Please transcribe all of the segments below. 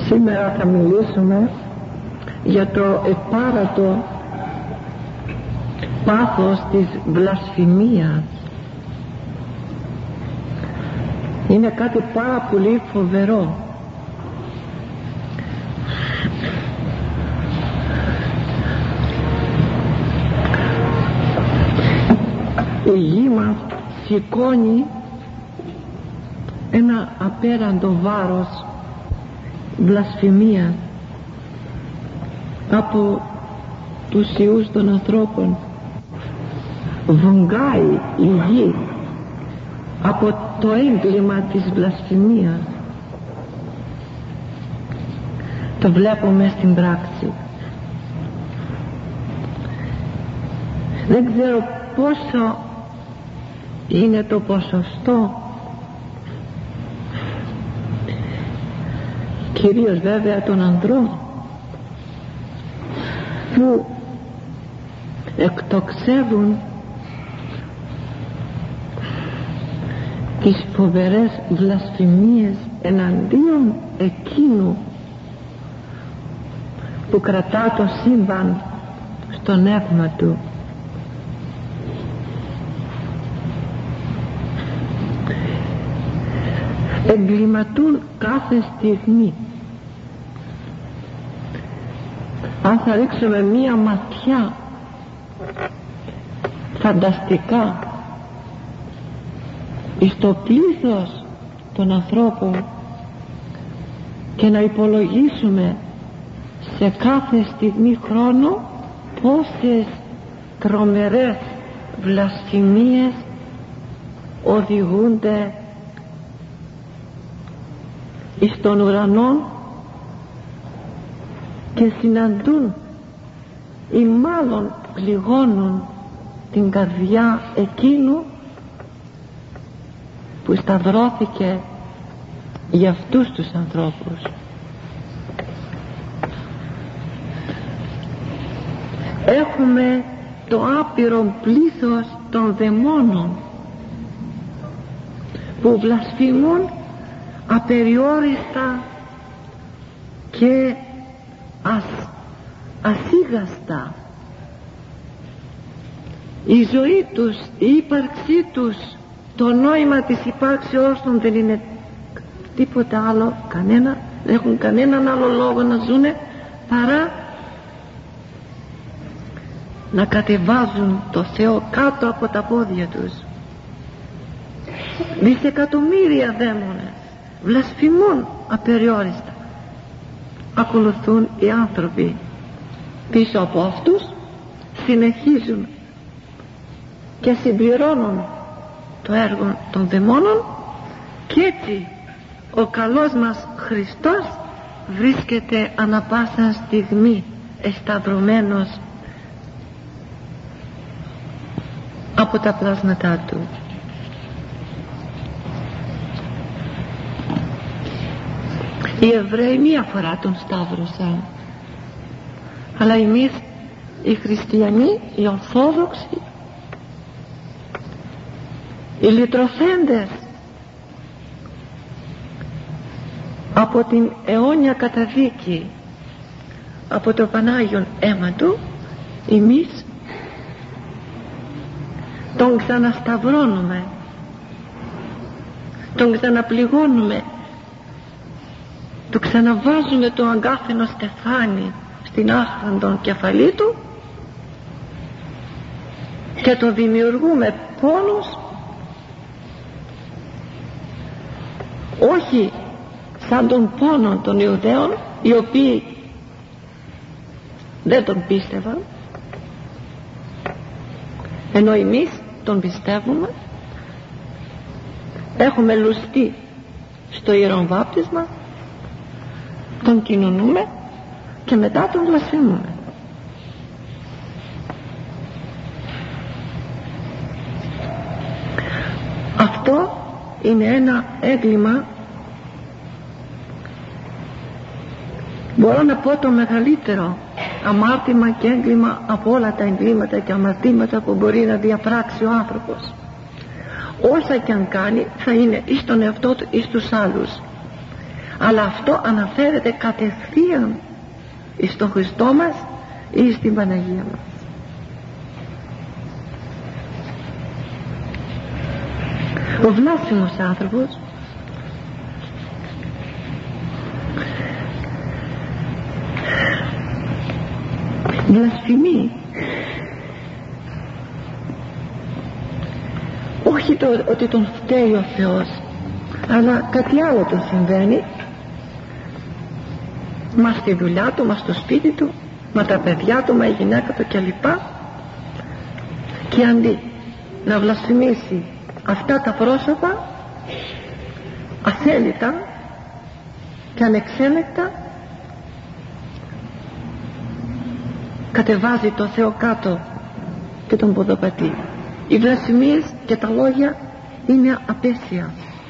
Σήμερα θα μιλήσουμε για το επάρατο πάθος της βλασφημίας. Είναι κάτι πάρα πολύ φοβερό. Η γη μας σηκώνει ένα απέραντο βάρος βλασφημία από τους ιούς των ανθρώπων. Βογκάει η γη από το έγκλημα της βλασφημίας. Το βλέπουμε στην πράξη. Δεν ξέρω πόσο είναι το ποσοστό, κυρίως βέβαια των ανδρών, που εκτοξεύουν τις φοβερές βλασφημίες εναντίον εκείνου που κρατά το σύμπαν στο νεύμα του. Εγκληματούν κάθε στιγμή. Αν θα ρίξουμε μία ματιά φανταστικά στο πλήθος των ανθρώπων και να υπολογίσουμε σε κάθε στιγμή χρόνο πόσες τρομερές βλασφημίες οδηγούνται εις τον ουρανό και συναντούν ή μάλλον πληγώνουν την καρδιά εκείνου που σταυρώθηκε για αυτούς τους ανθρώπους. Έχουμε το άπειρο πλήθος των δαιμόνων που βλασφημούν απεριόριστα και ασίγαστα. Η ζωή τους, η ύπαρξή τους, το νόημα της υπάρξεώς των δεν είναι τίποτα άλλο, δεν έχουν κανέναν άλλο λόγο να ζουνε παρά να κατεβάζουν το Θεό κάτω από τα πόδια τους. Δισεκατομμύρια δαίμονες βλασφημούν απεριόριστα. Ακολουθούν οι άνθρωποι πίσω από αυτούς, συνεχίζουν και συμπληρώνουν το έργο των δαιμόνων, και έτσι ο καλός μας Χριστός βρίσκεται ανα πάσα στιγμή εσταυρωμένος από τα πλάσματά του. Οι Εβραίοι μία φορά τον σταύρωσαν, αλλά εμείς οι χριστιανοί, οι Ορθόδοξοι, οι λυτρωθέντες από την αιώνια καταδίκη, από το Πανάγιον αίμα του, εμείς τον ξανασταυρώνουμε, τον ξαναπληγώνουμε, του ξαναβάζουμε το αγκάθινο στεφάνι στην άσπραντον κεφαλή του και το δημιουργούμε πόνους, όχι σαν τον πόνο των Ιουδαίων, οι οποίοι δεν τον πίστευαν, ενώ εμείς τον πιστεύουμε, έχουμε λουστεί στο Ιερόν Βάπτισμα, τον κοινωνούμε και μετά τον βλασφημούμε. Αυτό είναι ένα έγκλημα, μπορώ να πω το μεγαλύτερο αμάρτημα και έγκλημα από όλα τα εγκλήματα και αμαρτήματα που μπορεί να διαπράξει ο άνθρωπος. Όσα και αν κάνει θα είναι εις τον εαυτό του εις τους άλλους. αλλά αυτό αναφέρεται κατευθείαν στον Χριστό μας ή στην Παναγία μας. Ο βλάσφημος άνθρωπος βλασφημεί όχι ότι τον φταίει ο Θεός, αλλά κάτι άλλο τον συμβαίνει, μα στη δουλειά του, μα στο σπίτι του, μα τα παιδιά του, μα η γυναίκα του κλπ. Και αντί να βλασφημίσει αυτά τα πρόσωπα αθέλητα και ανεξέλεκτα, κατεβάζει το Θεό κάτω και τον ποδοπατεί. Οι βλασφημίες και τα λόγια είναι απέσια.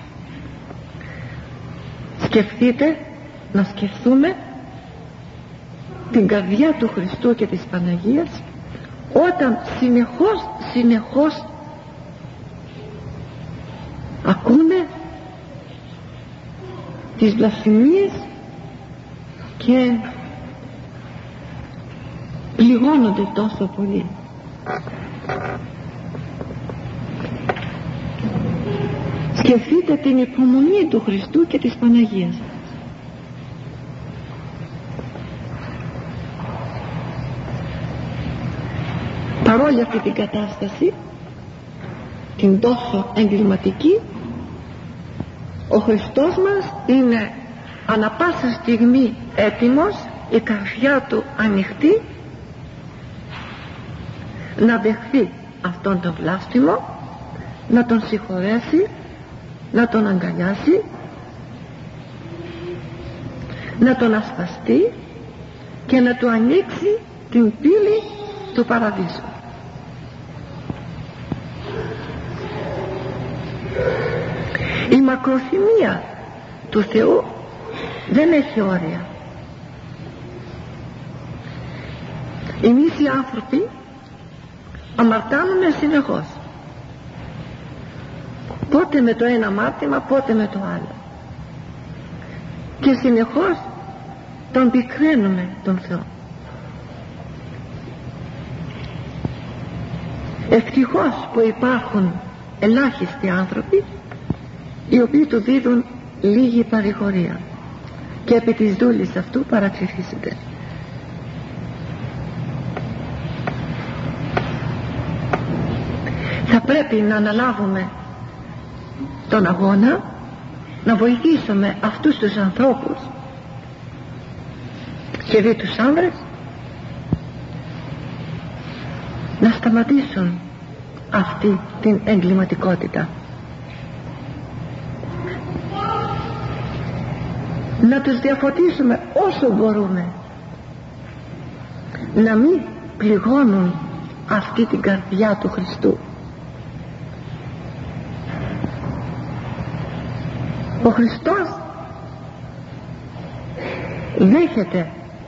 Σκεφτείτε, να σκεφτούμε την καρδιά του Χριστού και της Παναγίας, όταν συνεχώς ακούνε τις βλασφημίες και πληγώνονται τόσο πολύ. Σκεφτείτε την υπομονή του Χριστού και της Παναγίας. Παρόλη αυτή την κατάσταση, την τόσο εγκληματική, ο Χριστός μας είναι ανα πάσα στιγμή έτοιμος, η καρδιά του ανοιχτή, να δεχθεί αυτόν τον βλάσφημο, να τον συγχωρέσει, να τον αγκαλιάσει, να τον ασπαστεί και να του ανοίξει την πύλη του παραδείσου. Η μακροθυμία του Θεού δεν έχει όρια. Εμείς οι άνθρωποι αμαρτάνουμε συνεχώς, πότε με το ένα αμάρτημα, πότε με το άλλο, και συνεχώς τον πικραίνουμε τον Θεό. Ευτυχώς που υπάρχουν ελάχιστοι άνθρωποι οι οποίοι του δίδουν λίγη παρηγορία και επί της δούλης αυτού παραψηφίζεται. Θα πρέπει να αναλάβουμε τον αγώνα, να βοηθήσουμε αυτούς τους ανθρώπους και δι' τους άνδρες να σταματήσουν αυτή την εγκληματικότητα, να τους διαφωτίσουμε όσο μπορούμε, να μην πληγώνουν αυτή την καρδιά του Χριστού. Ο Χριστός δέχεται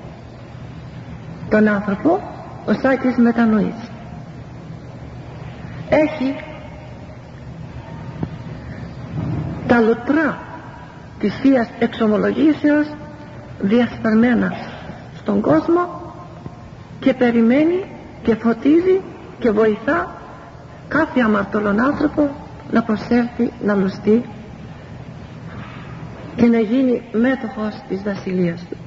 τον άνθρωπο ως άκης μετανοής. Έχει τα λουτρά της Θείας Εξομολογήσεως διασπαρμένα στον κόσμο και περιμένει και φωτίζει και βοηθά κάθε αμαρτωλόν άνθρωπο να προσέλθει, να λουστεί και να γίνει μέτοχος της βασιλείας του.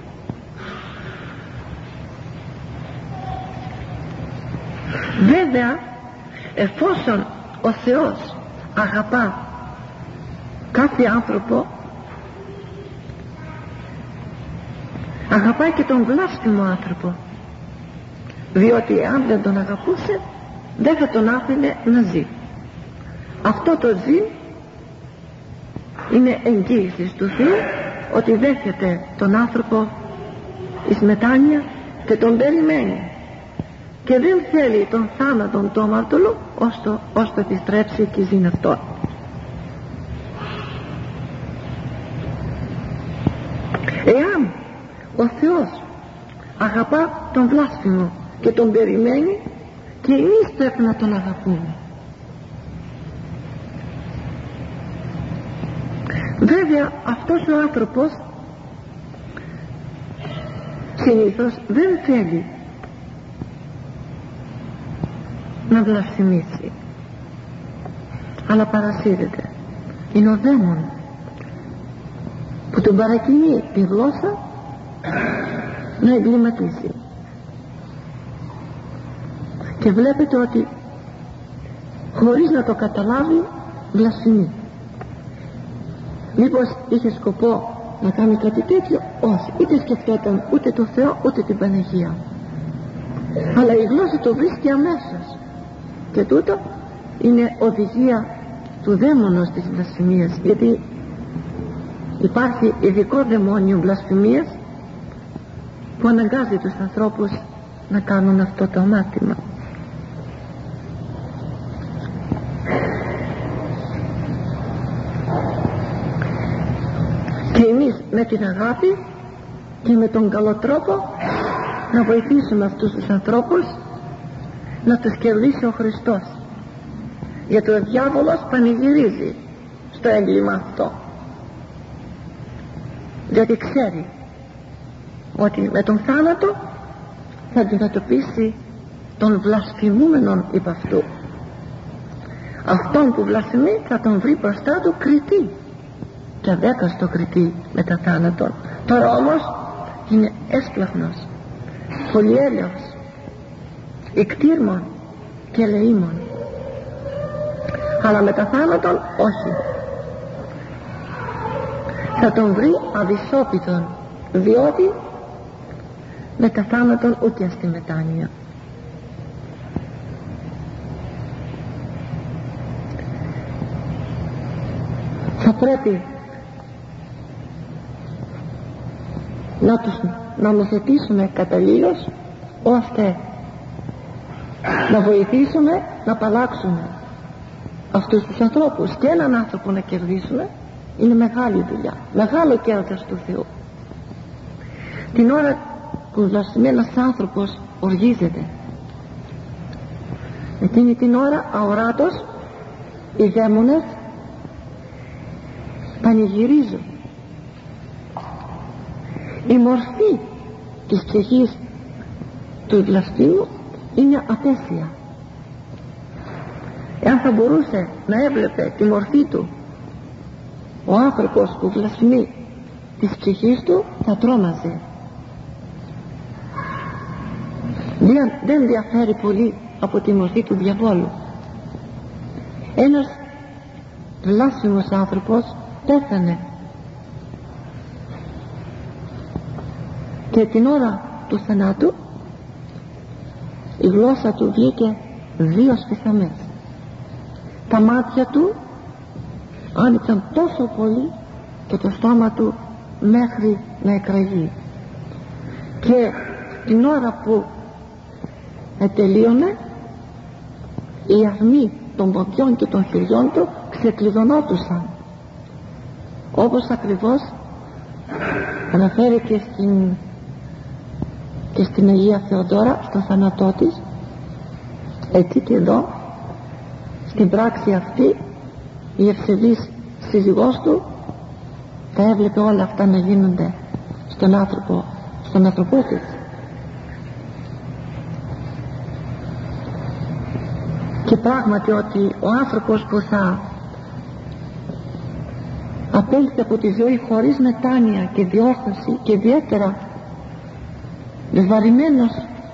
Βέβαια, εφόσον ο Θεός αγαπά κάθε άνθρωπο, αγαπάει και τον βλάσφημο άνθρωπο, διότι αν δεν τον αγαπούσε δεν θα τον άφηνε να ζει. Αυτό το ζει είναι εγγύηση του Θεού ότι δέχεται τον άνθρωπο εις μετάνοια και τον περιμένει και δεν θέλει τον θάνατον του αμαρτωλού ως το επιστρέψει και ζει αυτό. Εάν ο Θεός αγαπά τον βλάσφημο και τον περιμένει, και εμείς πρέπει να τον αγαπούμε. Βέβαια αυτός ο άνθρωπος συνήθως δεν θέλει να βλασφημίσει, αλλά παρασύρεται. Είναι ο δαίμον που τον παρακινεί τη γλώσσα να εγκληματίσει. Και βλέπετε ότι χωρίς να το καταλάβει βλασφημεί. Μήπως είχε σκοπό να κάνει κάτι τέτοιο? Όχι, είτε σκεφτόταν ούτε το Θεό ούτε την Παναγία, αλλά η γλώσσα το βρίσκει αμέσως. Και τούτο είναι οδηγία του δαίμονος της βλασφημίας, γιατί υπάρχει ειδικό δαιμόνιο βλασφημίας που αναγκάζει τους ανθρώπους να κάνουν αυτό το αμάρτημα. Και εμείς με την αγάπη και με τον καλό τρόπο να βοηθήσουμε αυτούς τους ανθρώπους να τους κερδίσει ο Χριστός, γιατί ο διάβολος πανηγυρίζει στο έγκλημα αυτό, διότι ξέρει ότι με τον θάνατο θα αντιμετωπίσει τον βλασφημούμενον υπ' αυτού. Αυτόν που βλασφημεί θα τον βρει μπροστά του κριτή και αδέκαστο κριτή μετά θάνατον. Τώρα όμως είναι έσπλαχνος, πολυέλεος, ικτήρμων και ελεήμων, αλλά μετά θάνατον όχι. Θα τον βρει αδυσόπιτον, διότι μετά θάνατον ούτε στη μετάνοια. Θα πρέπει να τους νομοθετήσουμε καταλήλως, ώστε να βοηθήσουμε να απαλλάξουμε αυτούς τους ανθρώπους. Και έναν άνθρωπο να κερδίσουμε είναι μεγάλη δουλειά, μεγάλο κέρδος του Θεού. Την ώρα που βλασφημεί ένας άνθρωπος οργίζεται, εκείνη την ώρα αοράτως οι δαίμονες πανηγυρίζουν. Η μορφή της ψυχής του βλασφήμου είναι απέσια. Εάν θα μπορούσε να έβλεπε τη μορφή του ο άνθρωπος που βλασφημεί της ψυχής του, θα τρόμαζε. Δεν διαφέρει πολύ από τη μορφή του διαβόλου. Ένας βλάσφημος άνθρωπος πέθανε και την ώρα του θανάτου η γλώσσα του βγήκε 2 σπιθαμές. Τα μάτια του άνοιξαν τόσο πολύ και το στόμα του μέχρι να εκραγεί. Και την ώρα που τελείωνε, οι αρμοί των ποδιών και των χεριών του ξεκλειδωνόντουσαν, όπως ακριβώς αναφέρει και στην Αγία Θεοδόρα στο θάνατό της. Έτσι και εδώ στην πράξη αυτή η ευσεβής σύζυγός του τα έβλεπε όλα αυτά να γίνονται στον άνθρωπό της. Και πράγματι ότι ο άνθρωπος που θα απέλθει από τη ζωή χωρίς μετάνοια και διόρθωση, και ιδιαίτερα βαρημένος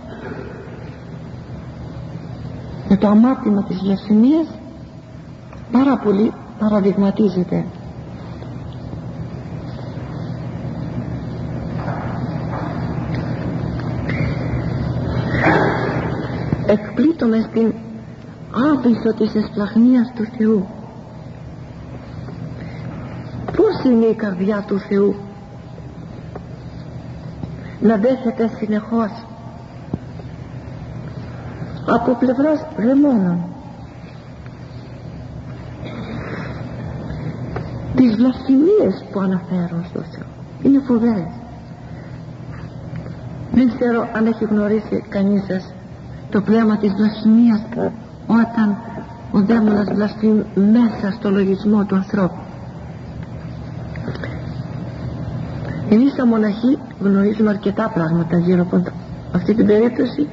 με το αμάρτημα της βλασφημίας, πάρα πολύ παραδειγματίζεται. Εκπλήττομαι στην άβυσσο της εσπλαχνίας του Θεού. Πώς είναι η καρδιά του Θεού να δέχεται συνεχώς από πλευράς δαιμόνων τις βλασφημίες που αναφέρουν στο Θεό? Είναι φοβερές. Δεν ξέρω αν έχει γνωρίσει κανείς σας το πνεύμα της βλασφημίας, όταν ο δαίμονας βλασφημεί μέσα στο λογισμό του ανθρώπου. Εμείς σαν μοναχοί γνωρίζουμε αρκετά πράγματα γύρω από αυτή την περίπτωση,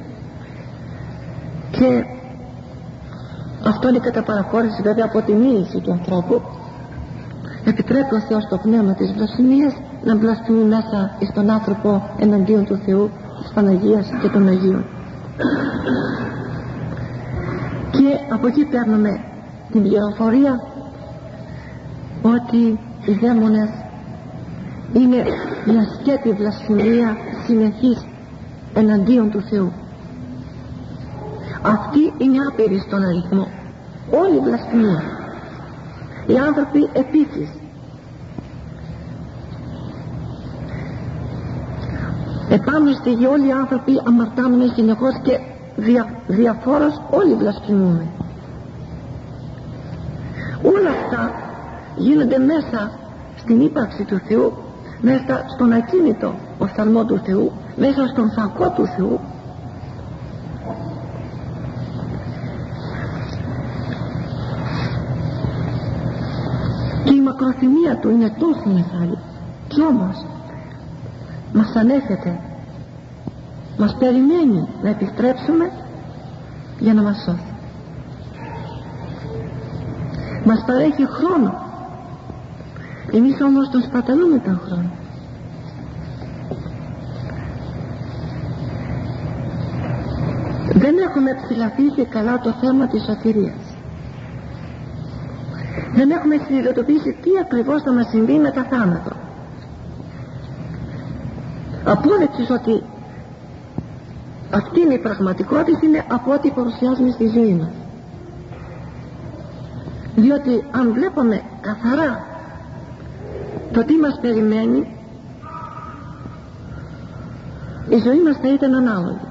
και αυτό είναι κατά παραχώρηση βέβαια από τη μοίηση του ανθρώπου. Επιτρέπει ο Θεός το πνεύμα της βλασφημίας να βλασφημεί μέσα στον άνθρωπο εναντίον του Θεού, της Παναγίας και των Αγίων. Και από εκεί παίρνουμε την πληροφορία ότι οι δαίμονες είναι μια σκέτη βλασφημία συνεχής εναντίον του Θεού. Αυτή είναι άπειρη στον αριθμό, όλη η βλασφημία. Οι άνθρωποι επίσης. Επάνω στη γη όλοι οι άνθρωποι αμαρτάνουμε συνεχώς και διαφόρως όλοι βλασφημούμε. Όλα αυτά γίνονται μέσα στην ύπαρξη του Θεού, μέσα στον ακίνητο οφθαλμό του Θεού, μέσα στον φακό του Θεού. Και η μακροθυμία του είναι τόσο μεγάλη, κι όμως μας ανέχεται, μας περιμένει να επιστρέψουμε για να μας σώσει. Μας παρέχει χρόνο, εμείς όμως τον σπαταλούμε τον χρόνο. Δεν έχουμε ψηλαφίσει καλά το θέμα της σωτηρίας. Δεν έχουμε συνειδητοποιήσει τι ακριβώς θα μας συμβεί μετά θάνατο. Απόδειξης ότι αυτή είναι η πραγματικότητα είναι από ό,τι παρουσιάζουμε στη ζωή μας. Διότι αν βλέπουμε καθαρά το τι μας περιμένει, η ζωή μας θα ήταν ανάλογη.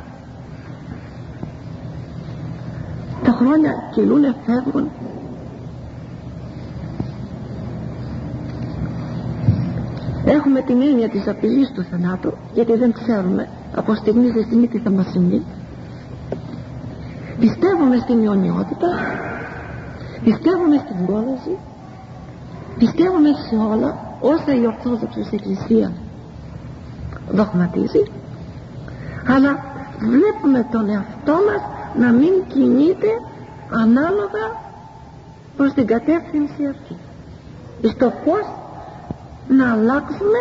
Τα χρόνια κυλούνε, φεύγουν. Έχουμε την έννοια της απειλής του θανάτου, γιατί δεν ξέρουμε από στιγμή σε στιγμή τι θα μας συμβεί. Πιστεύουμε στην αιωνιότητα, πιστεύουμε στην κόλαση, πιστεύουμε σε όλα όσα η Ορθόδοξη Εκκλησία δογματίζει, αλλά βλέπουμε τον εαυτό μας να μην κινείται ανάλογα προς την κατεύθυνση αυτή, στο πώς να αλλάξουμε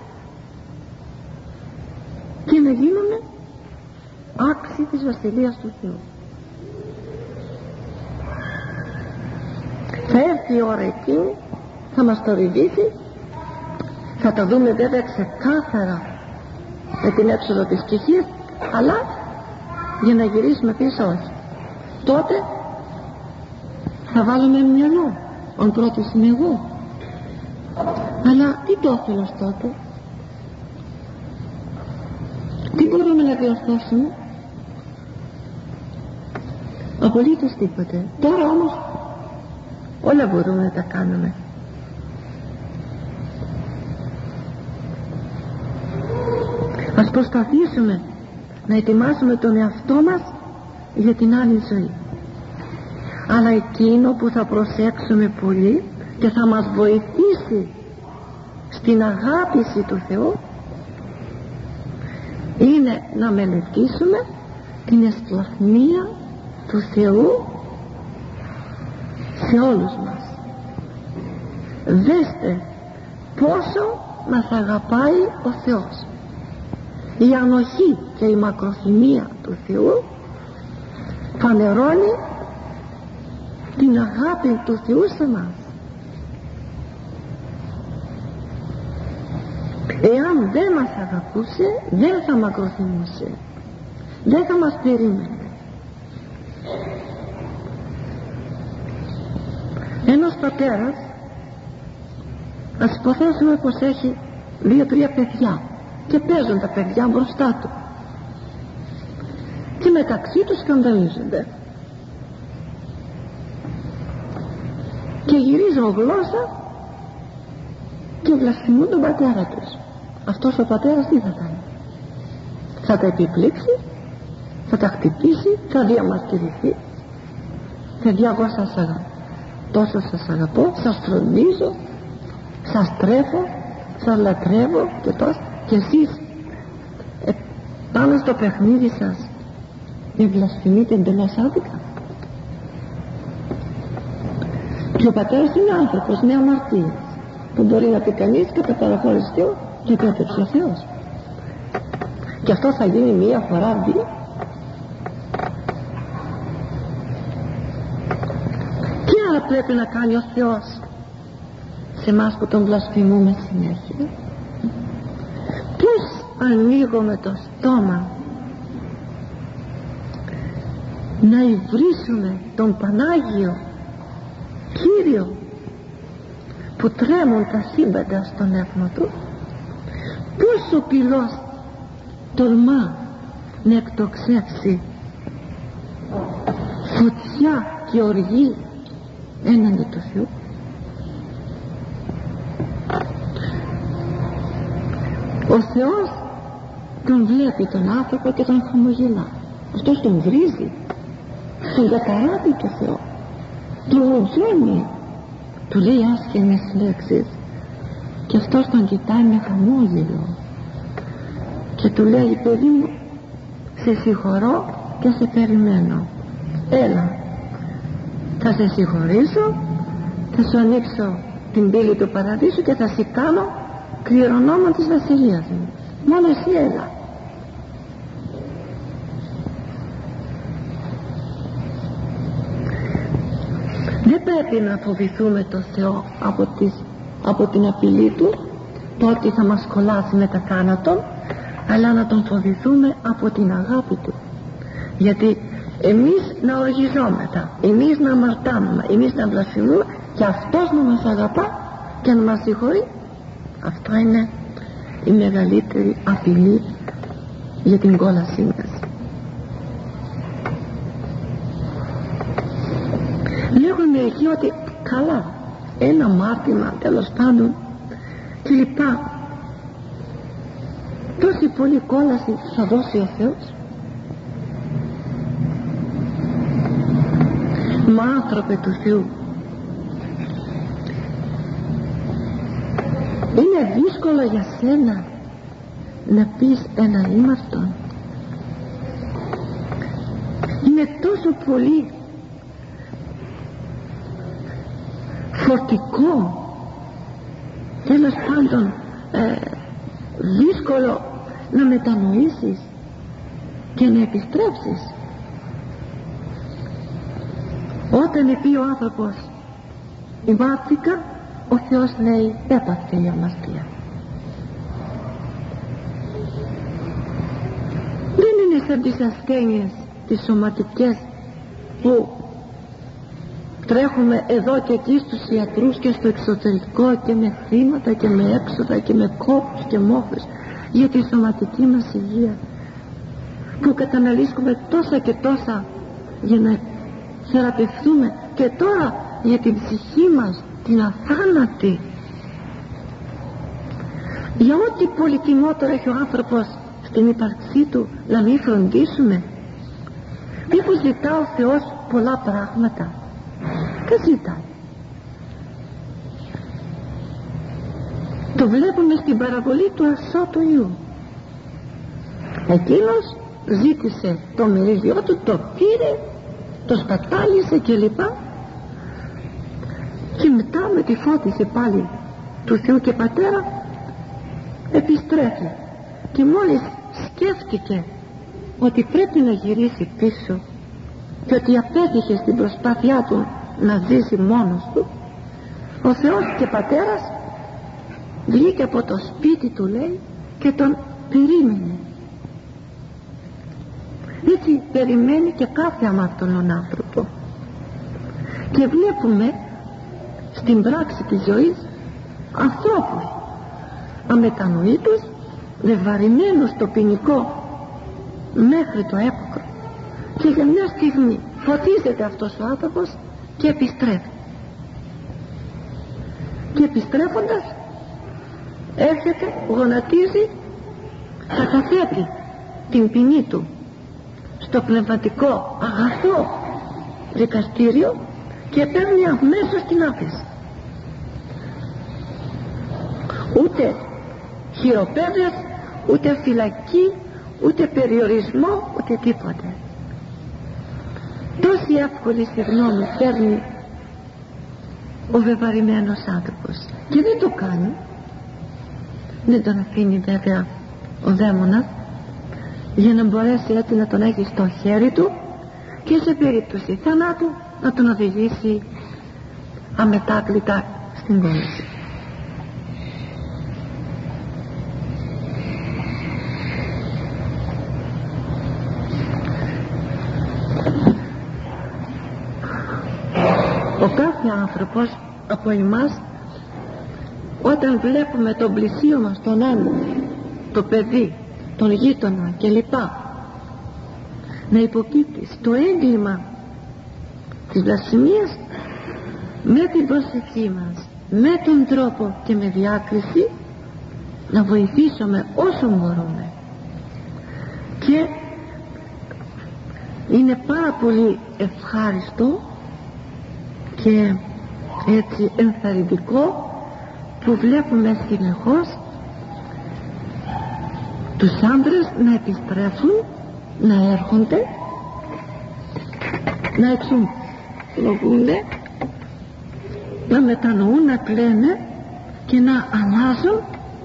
και να γίνουμε άξιοι της Βασιλείας του Θεού. Θα έρθει η ώρα εκείνη, θα μας το οδηγήσει, θα τα δούμε βέβαια ξεκάθαρα με την έξοδο της ψυχής, αλλά για να γυρίσουμε πίσω όχι. Τότε θα βάλουμε μυαλό, ο πρώτος είμαι εγώ. Αλλά τι το όφελος τότε, τι μπορούμε να διορθώσουμε? Απολύτως τίποτε. Τώρα όμως όλα μπορούμε να τα κάνουμε. Ας προσπαθήσουμε να ετοιμάσουμε τον εαυτό μας για την άλλη ζωή. Αλλά εκείνο που θα προσέξουμε πολύ και θα μας βοηθήσει στην αγάπηση του Θεού είναι να μελετήσουμε την εσπλαχνία του Θεού σε όλους μας. Δέστε πόσο μας αγαπάει ο Θεός. Η ανοχή και η μακροθυμία του Θεού φανερώνει την αγάπη του Θεού σε μας. Εάν δεν μας αγαπούσε, δεν θα μακροθυμούσε, δεν θα μας περίμενε. Ένας πατέρας, ας υποθέσουμε πως έχει 2-3 παιδιά και παίζουν τα παιδιά μπροστά του και μεταξύ τους σκανδαλίζονται και γυρίζουν γλώσσα και βλασφημούν τον πατέρα τους. Αυτός ο πατέρας τι θα κάνει? Θα τα επιπλήξει, θα τα χτυπήσει, θα διαμαρτυρηθεί. Παιδιά, εγώ σας αγαπώ, τόσο σας αγαπώ, σας φροντίζω, σας τρέφω, σας λατρεύω και τόσο, και εσείς πάνω στο παιχνίδι σας με βλασφημείτε εντελώς άδικα. Και ο πατέρας είναι άνθρωπος με αμαρτίες που μπορεί να πει κανείς κατά παραχώρηση Θεού και επέτρεψε ο Θεός. Και αυτό θα γίνει μία φορά, δύο. Τι άλλο πρέπει να κάνει ο Θεός σε εμάς που τον βλασφημούμε συνέχεια? Πώς ανοίγουμε το στόμα να υβρίσουμε τον Πανάγιο Κύριο που τρέμουν τα σύμπαντα στον αίμα του? Πώς ο πυλός τολμά να εκτοξεύσει φωτιά και οργή έναντι του Θεού? Ο Θεός τον βλέπει τον άνθρωπο και τον χαμογελά. Αυτός τον βρίζει, τον καταράπει το Θεό, τον ρουτζώνει, του λέει άσχημες λέξεις και αυτός τον κοιτάει με χαμόγελο και του λέει, παιδί μου, σε συγχωρώ και σε περιμένω, έλα, θα σε συγχωρήσω, θα σου ανοίξω την πύλη του παραδείσου και θα σε κάνω κληρονόμο της βασιλείας μου, μόνο εσύ έλα. Δεν πρέπει να φοβηθούμε το Θεό από την απειλή του, το ότι θα μας κολλάσει με τα θάνατον, αλλά να τον φοβηθούμε από την αγάπη του. Γιατί εμείς να οργιζόμεθα, εμείς να αμαρτάνουμε, εμείς να βλασφημούμε και αυτός να μας αγαπά και να μας συγχωρεί, αυτό είναι η μεγαλύτερη απειλή για την κόλασή μας. Λέγουν μερικοί ότι καλά, ένα μάρτυμα τέλος πάντων και λοιπά, τόση πολύ κόλαση θα δώσει ο Θεός? Μα άνθρωπε του Θεού, είναι δύσκολο για σένα να πεις ένα ήμαρτον? Είναι τόσο πολύ φορτικό, τέλος πάντων δύσκολο να μετανοήσεις και να επιστρέψεις? Όταν πει ο άνθρωπος ημάθηκα, ο Θεός λέει έπαθε η αμαρτία. Δεν είναι σαν τις ασθένειες τις σωματικές που τρέχουμε εδώ και εκεί στους ιατρούς και στο εξωτερικό και με θύματα και με έξοδα και με κόπους και μόχους για τη σωματική μας υγεία, που καταναλύσκουμε τόσα και τόσα για να θεραπευθούμε, και τώρα για την ψυχή μας την αθάνατη, για ό,τι πολυτιμότερο έχει ο άνθρωπος στην ύπαρξή του να μην φροντίσουμε? Μήπως ζητά ο Θεός πολλά πράγματα? Δεν ζητάει. Το βλέπουμε στην παραβολή του ασώτου Ιού. Εκείνος ζήτησε το μερίδιό του, το πήρε, το σπατάλησε κλπ. Και μετά με τη φώτιση πάλι του Θεού και Πατέρα επιστρέφει, και μόλις σκέφτηκε ότι πρέπει να γυρίσει πίσω και ότι απέτυχε στην προσπάθειά του να ζήσει μόνος του, ο Θεός και Πατέρας βγήκε από το σπίτι του, λέει, και τον περίμενε. Έτσι περιμένει και κάθε αμαρτωλόν άνθρωπο. Και βλέπουμε στην πράξη της ζωής ανθρώπους αμετανοήτους, βεβαρημένους στο ποινικό μέχρι το έπακρο, και για μια στιγμή φωτίζεται αυτός ο άνθρωπος και επιστρέφει, και επιστρέφοντας έρχεται, γονατίζει, θα καθέτει την ποινή του στο πνευματικό αγαθό δικαστήριο και παίρνει αμέσως την άφεση. ούτε χειροπέδες, ούτε φυλακή, ούτε περιορισμό, ούτε τίποτε. Τόση εύκολη συγγνώμη παίρνει ο βεβαρημένος άνθρωπος και δεν το κάνει. Δεν τον αφήνει βέβαια ο δαίμονας, για να μπορέσει έτσι να τον έχει στο χέρι του και σε περίπτωση θανάτου να τον οδηγήσει αμετάκλητα στην κόλαση. Ο κάθε άνθρωπος από εμάς, όταν βλέπουμε τον πλησίο μας, τον άλλον, το παιδί, τον γείτονα κλπ, να υποκύπτει στο έγκλημα της βλασφημίας, με την προσευχή μας, με τον τρόπο και με διάκριση να βοηθήσουμε όσο μπορούμε. Και είναι πάρα πολύ ευχάριστο και έτσι ενθαρρυντικό που βλέπουμε συνεχώς τους άντρες να επιστρέφουν, να έρχονται, να εξομολογούνται, να μετανοούν, να κλαίνε και να αλλάζουν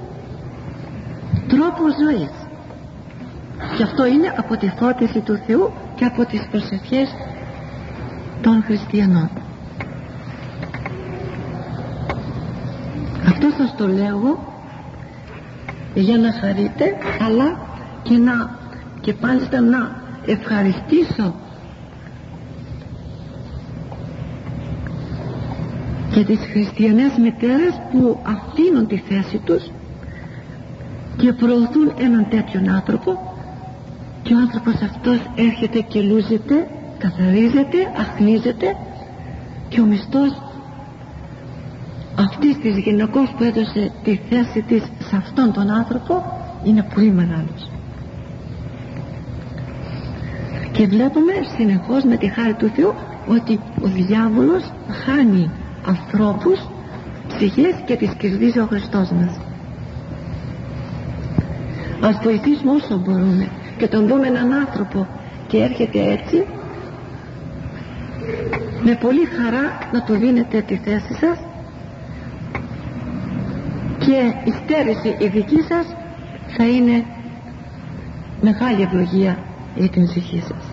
τρόπο ζωής. Και αυτό είναι από τη φώτιση του Θεού και από τις προσευχές των χριστιανών. Αυτό σας το λέω για να χαρείτε, αλλά και πάλιστα να ευχαριστήσω και τις χριστιανές μητέρες που αφήνουν τη θέση τους και προωθούν έναν τέτοιον άνθρωπο, και ο άνθρωπος αυτός έρχεται και λούζεται, καθαρίζεται, αχνίζεται, και ο μισθός αυτής της γυναικός που έδωσε τη θέση της σε αυτόν τον άνθρωπο είναι πολύ μεγάλος. Και βλέπουμε συνεχώς με τη χάρη του Θεού ότι ο διάβολος χάνει ανθρώπους, ψυχές, και τις κερδίζει ο Χριστός μας. Ας βοηθήσουμε όσο μπορούμε, και τον δούμε έναν άνθρωπο και έρχεται έτσι, με πολύ χαρά να του δίνετε τη θέση σας, και η στέρηση η δική σας θα είναι μεγάλη ευλογία για την ψυχή σας.